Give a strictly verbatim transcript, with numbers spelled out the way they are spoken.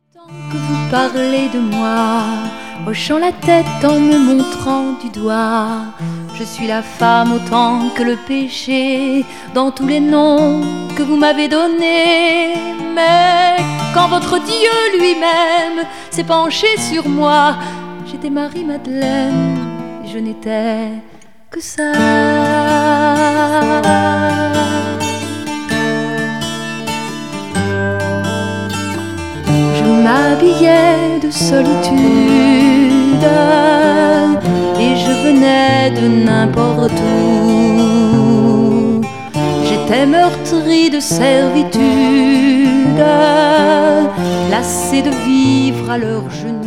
Que vous parlez de moi, hochant la tête en me montrant du doigt. Je suis la femme autant que le péché, dans tous les noms que vous m'avez donnés. Mais quand votre Dieu lui-même s'est penché sur moi, j'étais Marie-Madeleine, je n'étais que ça. Je m'habillais de solitude et je venais de n'importe où. J'étais meurtrie de servitude, lassée de vivre à leurs genoux.